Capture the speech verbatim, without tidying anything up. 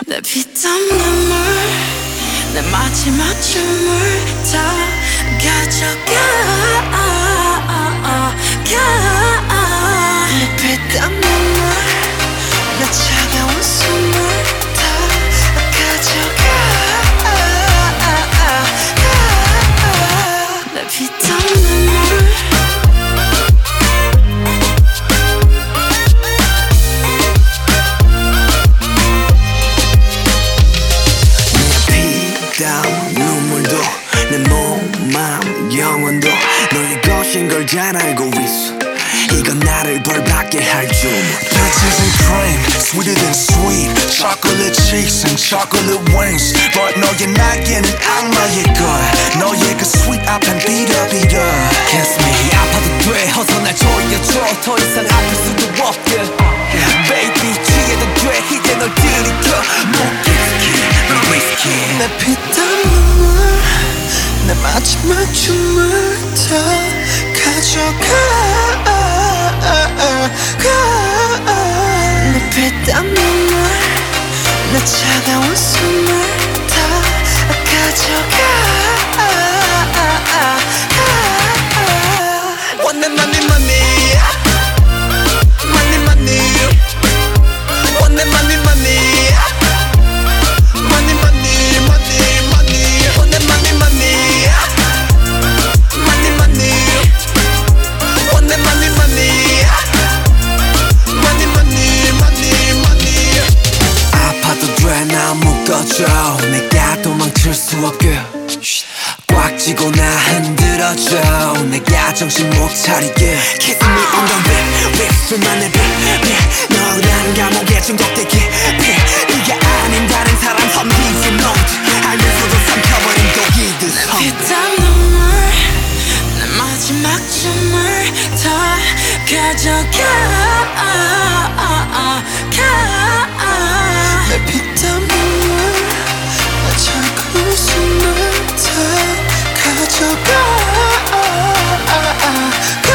내 피땀 눈물 내 마지막 춤을 다 가져가 내 피땀 눈물 내 차가운 숨을 다 가져가 내 피땀 눈물 눈물도 내 몸, 마음, 영혼도 너의 것인 걸 잘 알고 있어. 이건 나를 벌받게 할 줄. Peaches and cream, sweeter than sweet. Chocolate cheeks and chocolate wings. But 너의 날개는 악마일 거야. 너의 그 sweet 앞엔 비려비려. Kiss me 아파도 돼 어서 날 조여줘 더 이상 아플 수도 없게 Baby 취해도 돼 이제 널 들이켜 못 risky 널 risky 내 피땀 눈물 내 마지막 춤을 다 가져가 내 피땀 눈물 내 차가운 숨을 다 가져가 Want that money money Money money Want that money money Money money money money Want that money money Money money Want that money money Money money money money 아파도 돼 나 묶어줘. 내가 도망칠 수 없게 꽉 쥐고 나 흔들어줘. 내가 정신 못 차리게 Kiss me on the lip, lip 수만의 빛, 빛 너란 감옥에 중독돼 깊이. 네가 아닌 다른 사람 선비지 note 알면서도 삼켜버린 독이듯 피땀 눈물 내 마지막 춤을 다 가져가 내 피땀 눈물 내 차가운 숨을 다 가져가